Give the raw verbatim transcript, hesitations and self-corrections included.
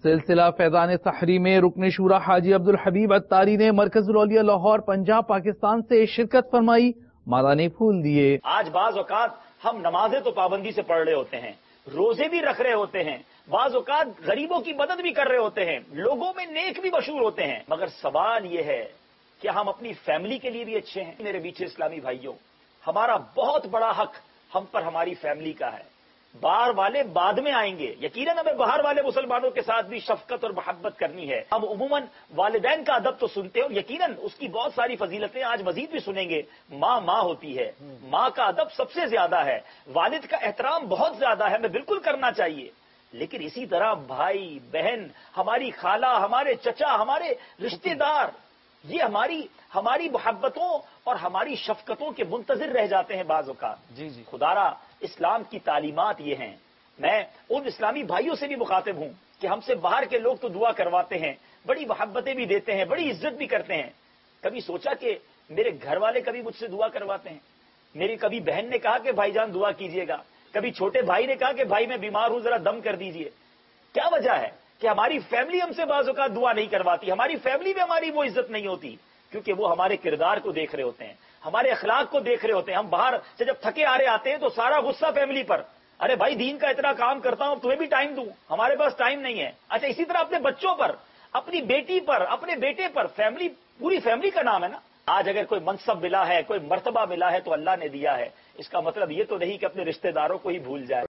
سلسلہ فیضان تحریر میں رکن شورا حاجی عبدالحبیب اتاری نے مرکز الاولیاء لاہور پنجاب پاکستان سے شرکت فرمائی، مالانِ پھول دیے۔ آج بعض اوقات ہم نمازیں تو پابندی سے پڑھ رہے ہوتے ہیں، روزے بھی رکھ رہے ہوتے ہیں، بعض اوقات غریبوں کی مدد بھی کر رہے ہوتے ہیں، لوگوں میں نیک بھی مشہور ہوتے ہیں، مگر سوال یہ ہے کہ ہم اپنی فیملی کے لیے بھی اچھے ہیں؟ میرے میٹھے اسلامی بھائیوں، ہمارا بہت بڑا حق ہم پر ہماری فیملی کا ہے۔ باہر والے بعد میں آئیں گے، یقیناً ہمیں باہر والے مسلمانوں کے ساتھ بھی شفقت اور محبت کرنی ہے۔ ہم عموماً والدین کا ادب تو سنتے ہیں اور یقیناً اس کی بہت ساری فضیلتیں آج مزید بھی سنیں گے۔ ماں ماں ہوتی ہے، ماں کا ادب سب سے زیادہ ہے، والد کا احترام بہت زیادہ ہے، ہمیں بالکل کرنا چاہیے۔ لیکن اسی طرح بھائی بہن، ہماری خالہ، ہمارے چچا، ہمارے رشتہ دار، یہ ہماری ہماری محبتوں اور ہماری شفقتوں کے منتظر رہ جاتے ہیں بعض اوقات۔ جی جی خدارا اسلام کی تعلیمات یہ ہیں۔ میں ان اسلامی بھائیوں سے بھی مخاطب ہوں کہ ہم سے باہر کے لوگ تو دعا کرواتے ہیں، بڑی محبتیں بھی دیتے ہیں، بڑی عزت بھی کرتے ہیں۔ کبھی سوچا کہ میرے گھر والے کبھی مجھ سے دعا کرواتے ہیں؟ میری کبھی بہن نے کہا کہ بھائی جان دعا کیجیے گا، کبھی چھوٹے بھائی نے کہا کہ بھائی میں بیمار ہوں ذرا دم کر دیجیے؟ کیا وجہ ہے کہ ہماری فیملی ہم سے بعض اوقات دعا نہیں کرواتی؟ ہماری فیملی میں ہماری وہ عزت نہیں ہوتی کیونکہ وہ ہمارے کردار کو دیکھ رہے ہوتے ہیں، ہمارے اخلاق کو دیکھ رہے ہوتے ہیں۔ ہم باہر سے جب تھکے آ رہے آتے ہیں تو سارا غصہ فیملی پر، ارے بھائی دین کا اتنا کام کرتا ہوں تمہیں بھی ٹائم دوں، ہمارے پاس ٹائم نہیں ہے۔ اچھا اسی طرح اپنے بچوں پر، اپنی بیٹی پر، اپنے بیٹے پر، فیملی پوری فیملی کا نام ہے نا۔ آج اگر کوئی منصب ملا ہے، کوئی مرتبہ ملا ہے تو اللہ نے دیا ہے، اس کا مطلب یہ تو نہیں کہ اپنے رشتہ داروں کو ہی بھول جائے۔